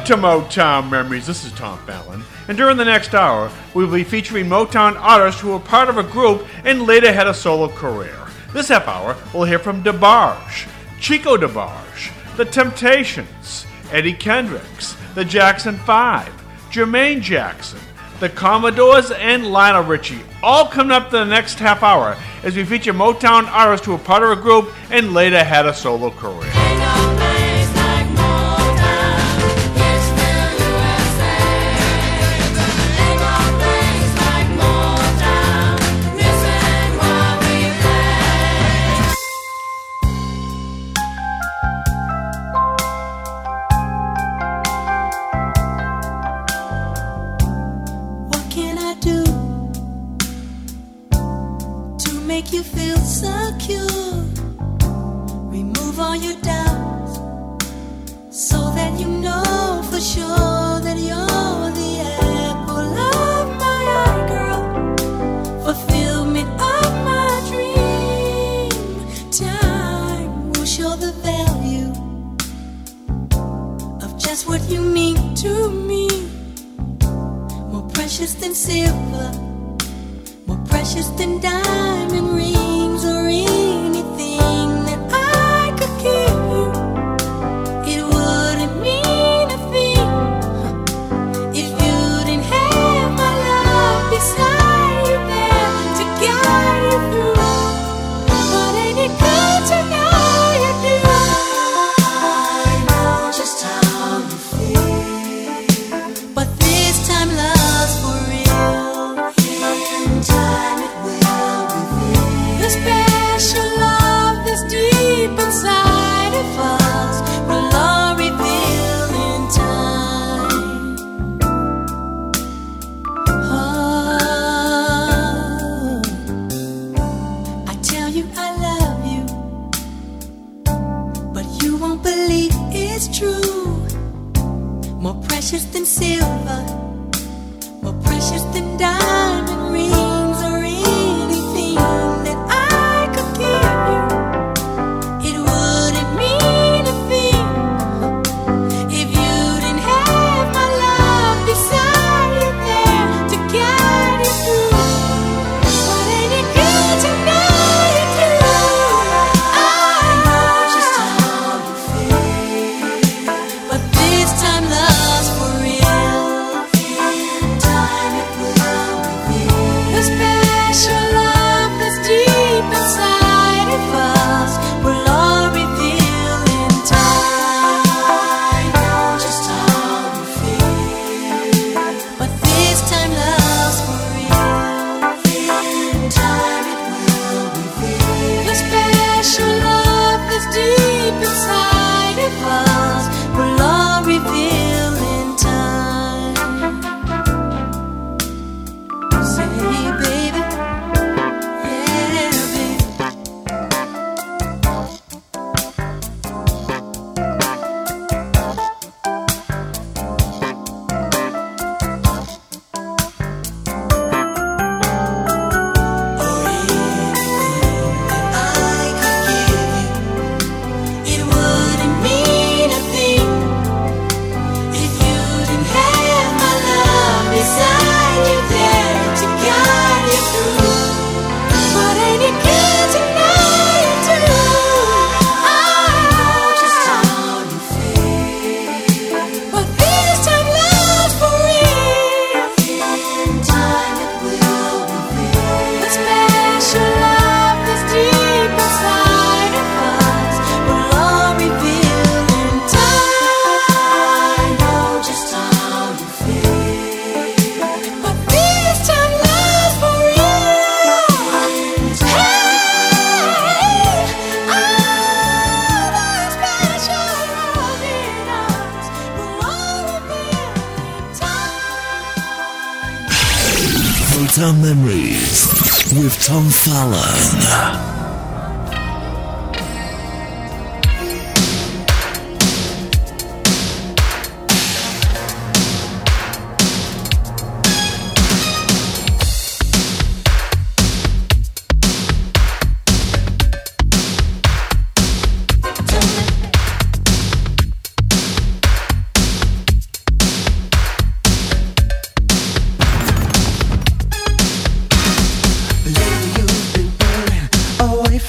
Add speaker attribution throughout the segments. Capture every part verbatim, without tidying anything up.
Speaker 1: to Motown Memories. This is Tom Fallon, and during the next hour, we'll be featuring Motown artists who were part of a group and later had a solo career. This half hour, we'll hear from DeBarge, Chico DeBarge, The Temptations, Eddie Kendricks, the Jackson Five, Jermaine Jackson, the Commodores, and Lionel Richie, all coming up to the next half hour as we feature Motown artists who were part of a group and later had a solo career.
Speaker 2: Make you feel secure, remove all your doubts, so that you know for sure that you're the apple of my eye, girl, fulfillment of my dream. Time will show the value of just what you mean to me, more precious than silver, more precious than diamond rings or anything that I could give you. It wouldn't mean a thing if you didn't have my love beside you there to guide you through. But ain't it good to know you do? I know just how you feel, but this time love's for real. In time it will reveal the special love that's deep inside of us. Will all reveal in time. Oh, I tell you I love you, but you won't believe it's true. More precious than silver, more precious than diamond rings or anything that I could give you. It wouldn't mean a thing if you didn't have my love beside you there to guide you through. But ain't it good to know you do? I know just how you feel, but this time love's for real. In time it will reveal the special love that's deep inside of us. Will all reveal in time. I know just how you feel, but this time love's for real. In time it will reveal the special love that's deep inside of us. Will all reveal in time. Say, baby, yeah, baby. Or anything that I could give you, it wouldn't mean a thing if you didn't have my love beside you there to guide you through. But ain't it good to know you do? I know just how you feel, but this time love's for real. In time it will reveal the special love that's deep inside of us. Will all reveal in time. I know just how you feel, but this time love's for real. In time all that special love in us will all reveal in time.
Speaker 3: Motown Memories with Tom Fallon.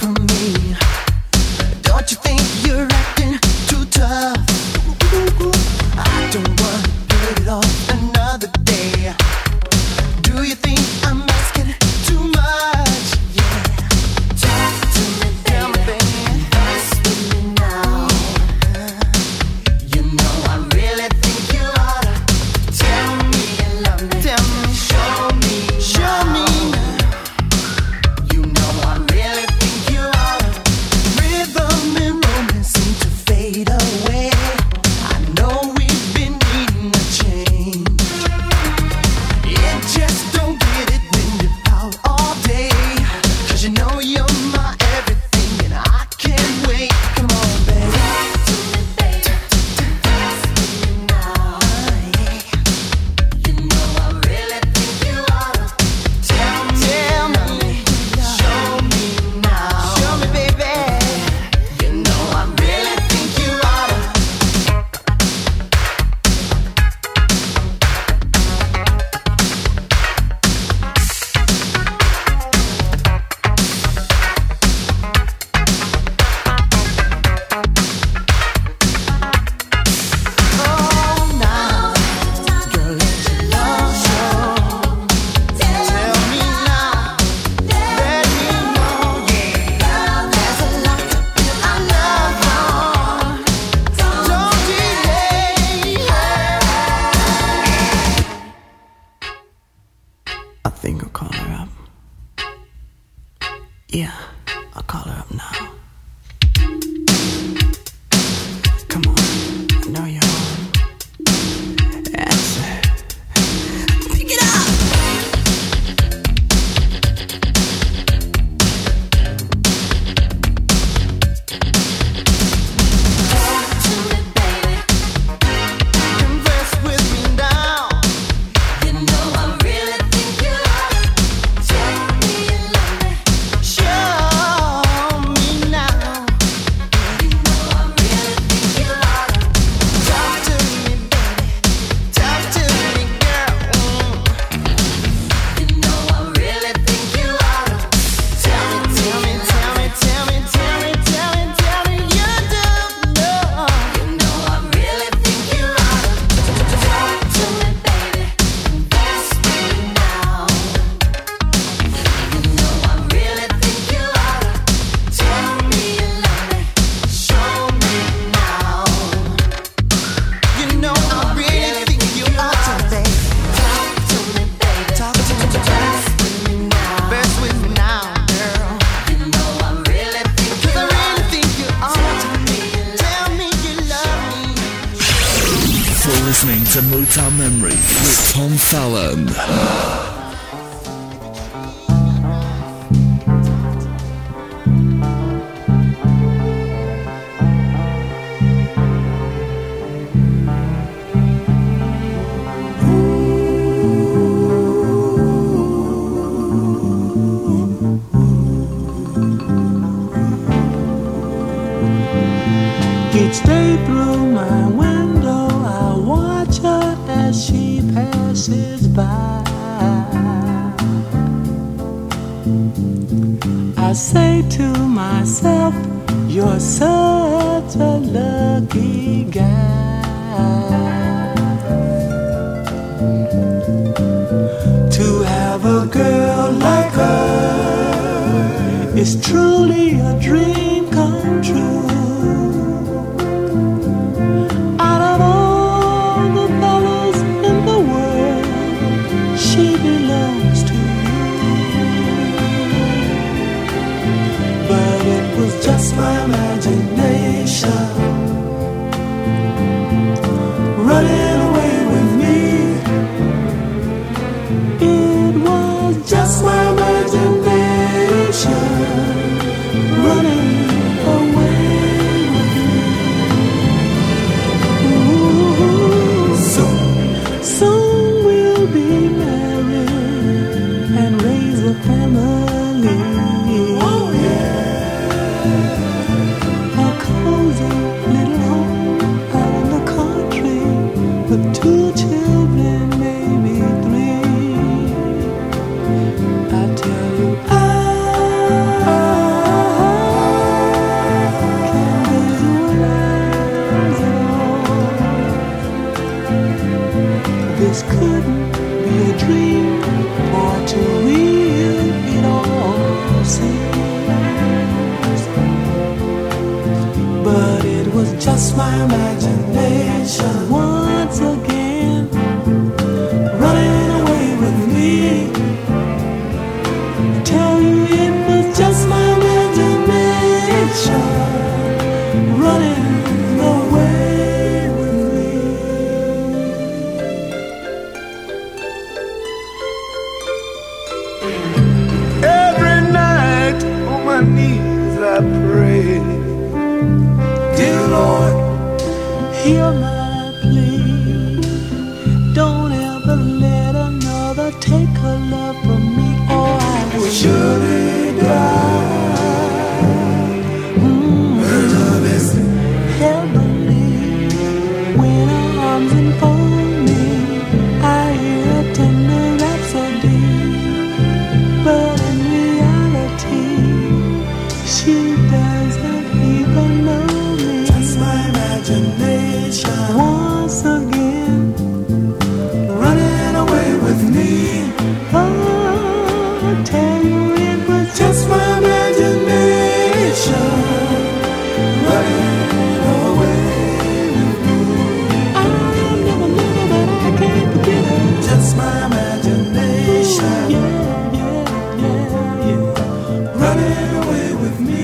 Speaker 4: to me. Don't you think you're acting too tough? I don't want to put it off another day. Do you think I'm asking too much? Yeah. Talk to me, tell me, baby. Dance with me now. You know I really think you oughta tell me you love me. Tell me, show me, show me. You know I really think you oughta. Rhythm and romance seem to fade away. I know we've been needing a change. It just don't get it when you're out all day. 'Cause you know you're my everything and I can't wait. Come on, baby. You know I really think you oughta tell me, tell me, show me now, show me, baby. You know I really think you oughta. Oh, now, girl, let your love show. Tell me now, let me know, yeah. There's a lot I love on. Don't delay. I think I'll call her up. Yeah, I'll call her up now. Come on, I know you're home. Answer. Pick it up. Talk to me, baby. Converse with me now. You know I really think you oughta tell me you love me. Show me now. You know I really think you oughta talk to me, baby. Talk to me, girl. You know I really think you oughta tell me, tell me, tell me, tell me, tell me, tell me, tell me you do know. You know I really think you oughta talk to me, baby. Dance with me now. You know I really think you oughta tell me you love me. Show me now. You know I really think you oughta, baby. Talk to me, baby. Talk to me, dance with me now. Dance with me now, girl. You know I really think you oughta. 'Cause I really think you oughta tell me you love me.
Speaker 3: For listening to Motown Memories with Tom Fallon.
Speaker 5: Each day through my window, I watch her as she passes by. I say to myself, you're such a lucky guy to have a girl like her. Is truly a dream come true. Out of all the fellas in the world, she belongs to you. But it was just my imagination running away with me. It was just my imagination running away with me. Ooh, soon, soon we'll be married and raise a family. Oh yeah, a cozy little home out in the country with two children, maybe three. my imagination once again, running away with me. Tell you it was just my imagination running away with me. Every night on my knees I pray, dear Lord, hear my plea. Don't ever let another take her love from me, or I will surely die. Mm. Her love is heavenly. When her arms enfold me, I hear a tender rhapsody. But in reality, she doesn't even know me. Just my imagination once again, running away with me. Oh, I tell you it was just my imagination running away with me. I never knew that I can't forget it. Just my imagination. Yeah, yeah, yeah, yeah. Running away with me.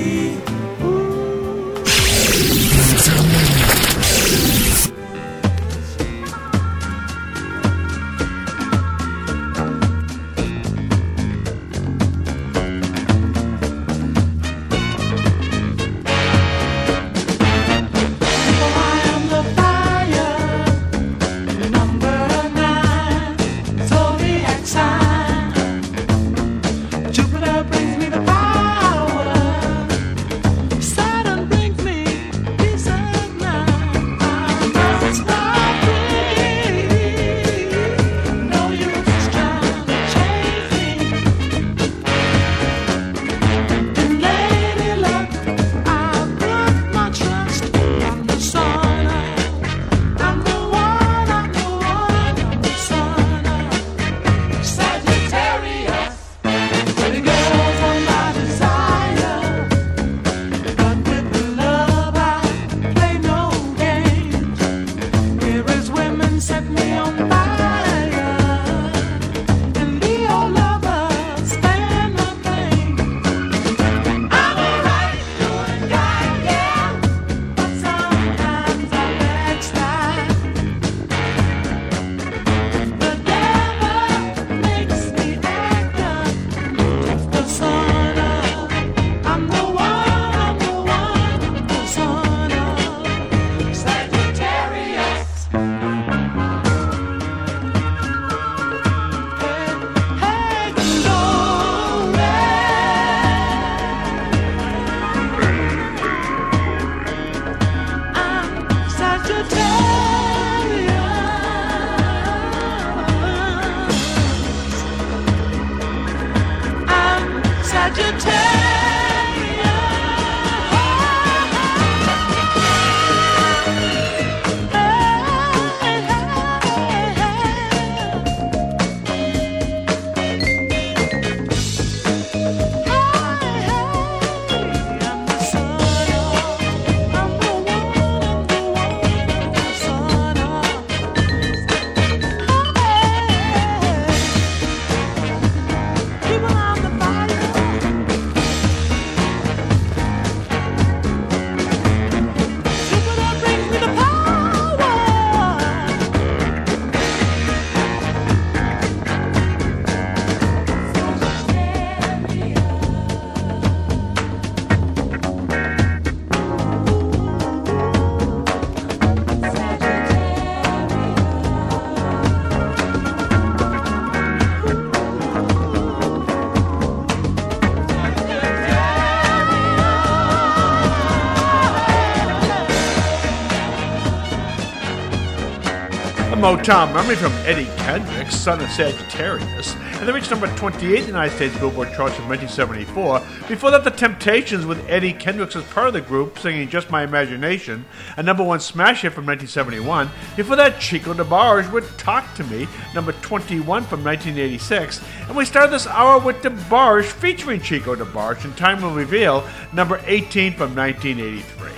Speaker 1: Motown Memory from Eddie Kendrick, son of Sagittarius, and they reached number twenty-eight in the United States Billboard charts in nineteen seventy-four. Before that, The Temptations with Eddie Kendricks as part of the group singing Just My Imagination, a number one smash hit from nineteen seventy-one. Before that, Chico DeBarge with Talk to Me, number twenty-one from nineteen eighty-six. And we started this hour with DeBarge featuring Chico DeBarge and Time Will Reveal, number eighteen from nineteen eighty-three.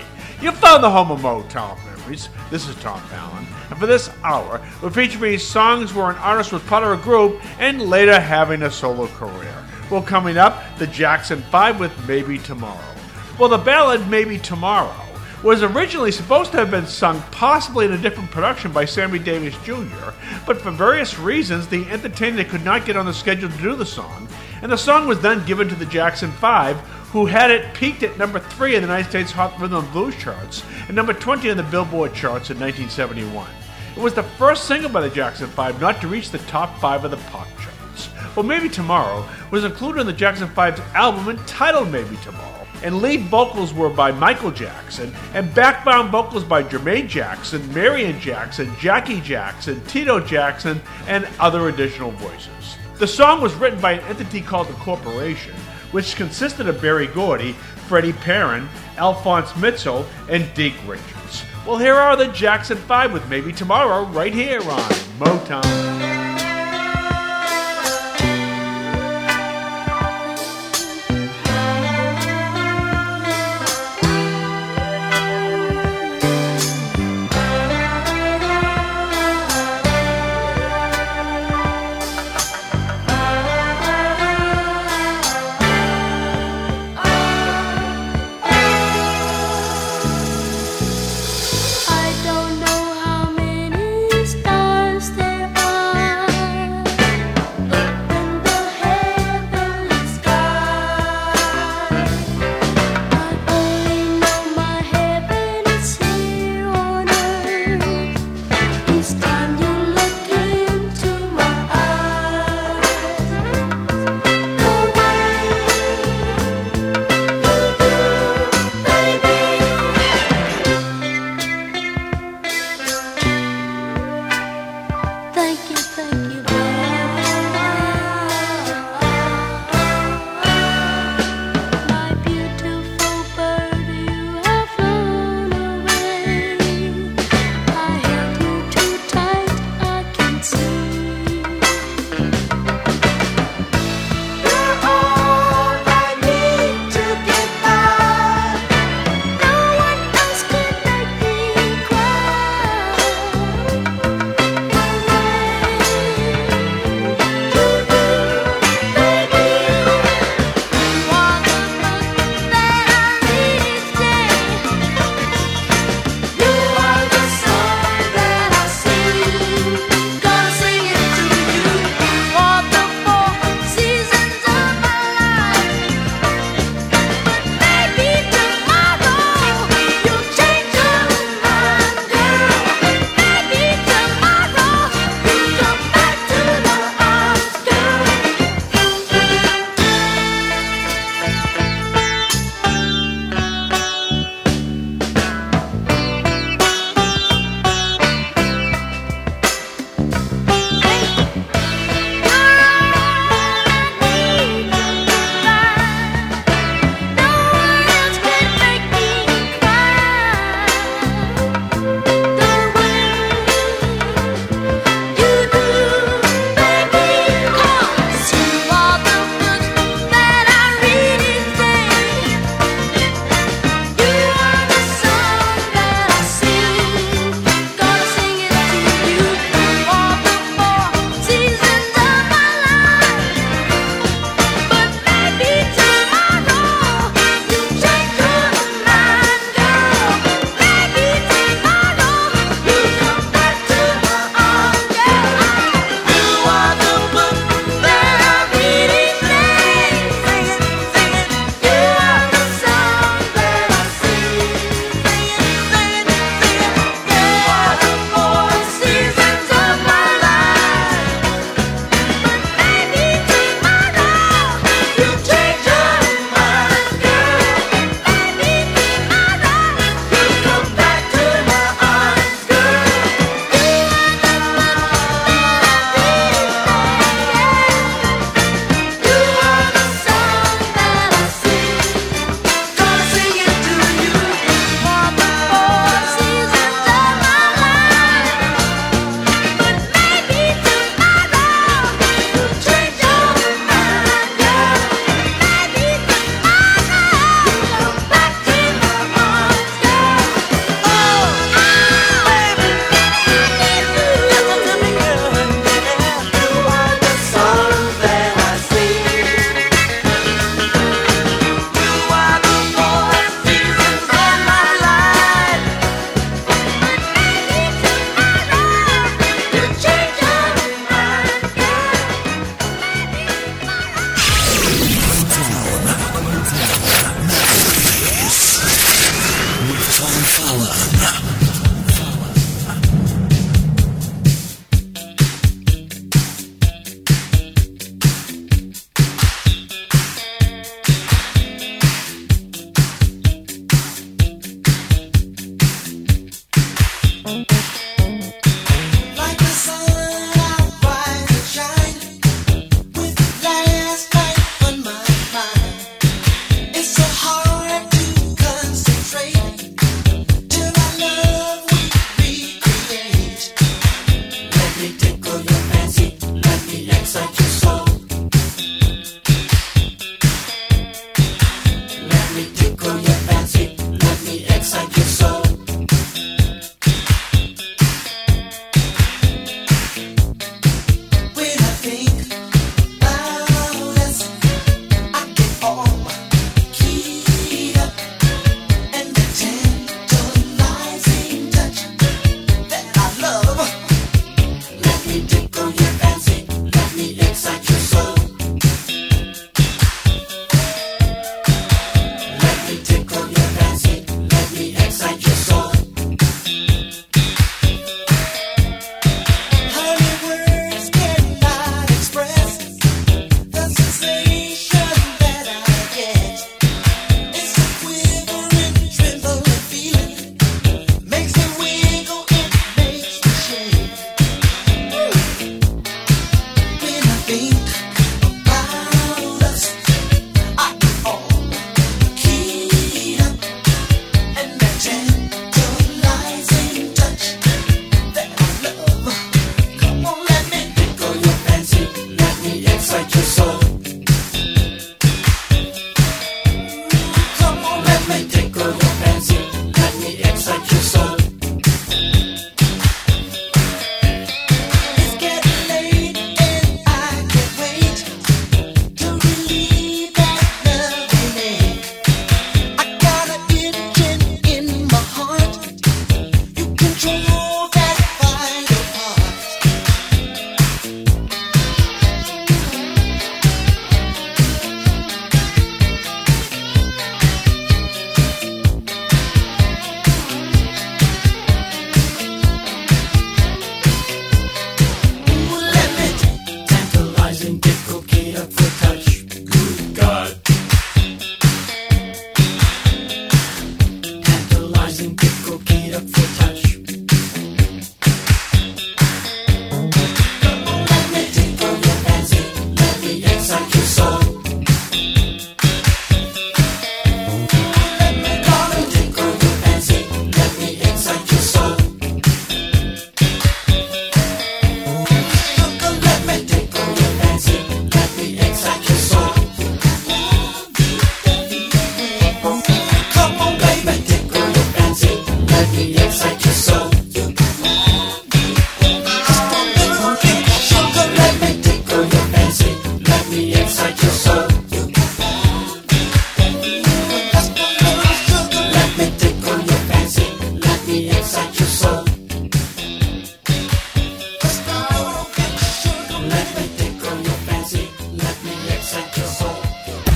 Speaker 1: You found the home of Motown Memories. This is Tom Fallon, and for this hour, we're featuring songs where an artist was part of a group and later having a solo career. Well, coming up, the Jackson five with Maybe Tomorrow. Well, the ballad Maybe Tomorrow was originally supposed to have been sung possibly in a different production by Sammy Davis Junior, but for various reasons, the entertainer could not get on the schedule to do the song, and the song was then given to the Jackson five, who had it peaked at number three in the United States Hot Rhythm and Blues charts and number twenty on the Billboard charts in nineteen seventy-one. It was the first single by the Jackson five not to reach the top five of the pop charts. Well, Maybe Tomorrow was included in the Jackson five's album entitled Maybe Tomorrow, and lead vocals were by Michael Jackson, and background vocals by Jermaine Jackson, Marion Jackson, Jackie Jackson, Tito Jackson, and other additional voices. The song was written by an entity called the Corporation, which consisted of Berry Gordy, Freddie Perrin, Alphonse Mitchell, and Deke Richards. Well, here are the Jackson five with Maybe Tomorrow right here on Motown.
Speaker 2: I don't know how many stars there are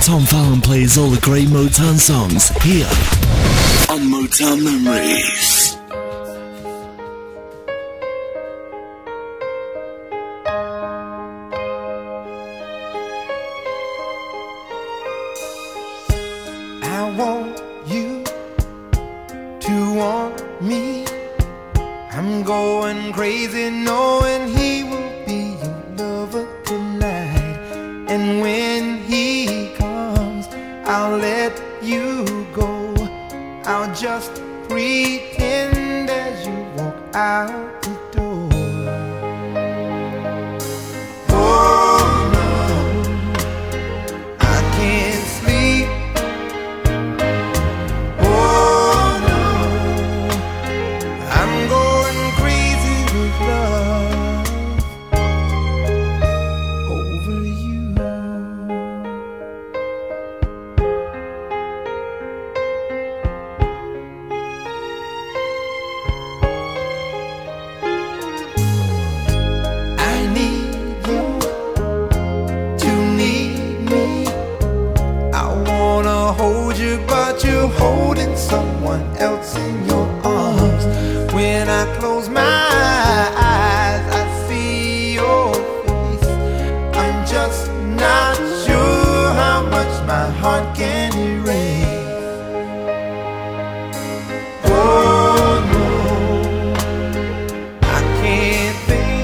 Speaker 3: Tom Fallon plays all the great Motown songs here on Motown Memories.
Speaker 6: I want you to want me. I'm going crazy knowing he will be your lover tonight. And when he comes, I'll let you go. I'll just pretend as you walk out the door. Oh no, I can't sleep. Oh no, I'm going crazy with love over you. I need you to need me. I wanna hold you, but you're holding someone else in your arms. When I close my eyes, I see your face. I'm just not sure how much my heart can erase. Oh no, I can't think.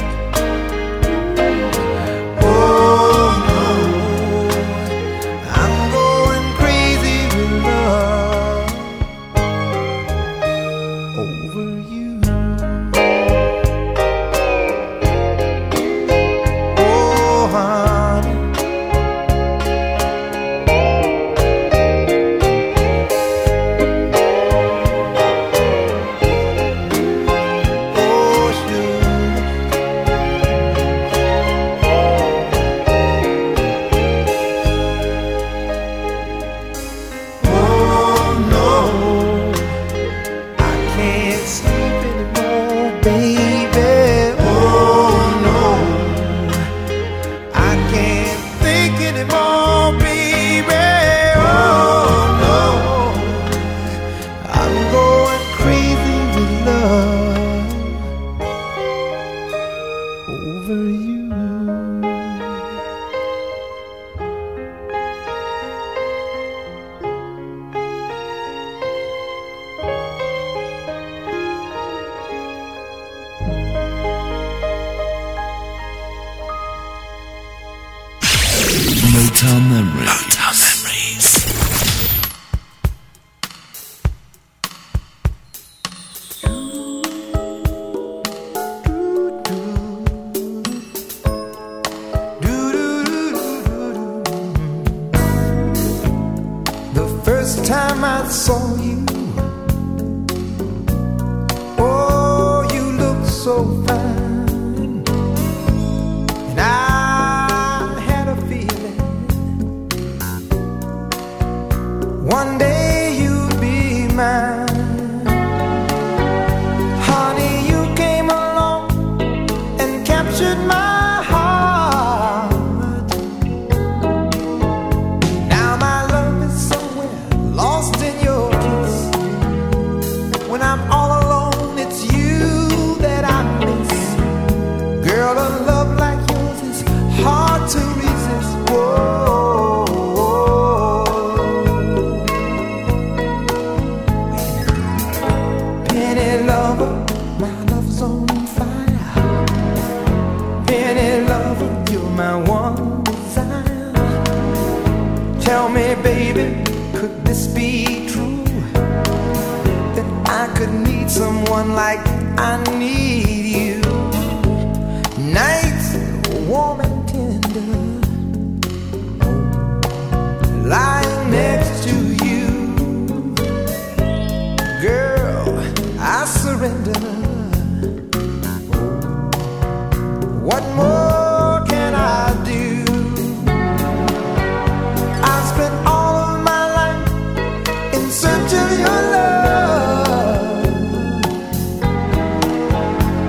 Speaker 6: Oh no, I'm going crazy with love over you. Oh honey, oh sugar. Oh no, I can't sleep anymore, baby. Oh no, I can't think anymore, baby. Oh no, I'm going crazy with love over you.
Speaker 3: Motown Memories. Motown Memories.
Speaker 6: The first time I saw you, oh, you looked so fine, and I had a feeling one day you'd be mine. Honey, you came along and captured my heart. Now my love is somewhere lost in your kiss. When I'm all alone, it's you that I miss. Girl, a love like yours is hard to resist. Whoa, penny lover, my love's on fire. Penny lover, you're my one desire. Tell me, baby, could this be true? That I could need someone like I need you. Nights warm and tender, lying next to you. Girl, I surrender. What more can I do? I spent all of my life in search of your love.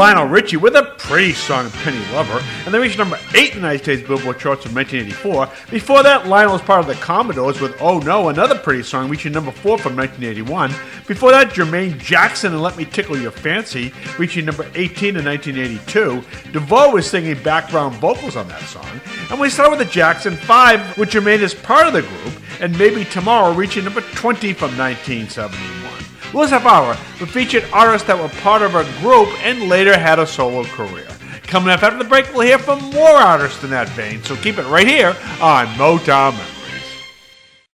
Speaker 1: Lionel Richie with a pretty song, Penny Lover, and they reached number eight in the United States Billboard charts in nineteen eighty-four. Before that, Lionel was part of the Commodores with Oh No, another pretty song, reaching number four from nineteen eighty-one. Before that, Jermaine Jackson and Let Me Tickle Your Fancy, reaching number eighteen in nineteen eighty-two. DeVoe was singing background vocals on that song. And we start with the Jackson five, with Jermaine as part of the group, and Maybe Tomorrow reaching number twenty from nineteen seventy-one. Well, this half hour, we featured artists that were part of a group and later had a solo career. Coming up after the break, we'll hear from more artists in that vein, so keep it right here on Motown Memories.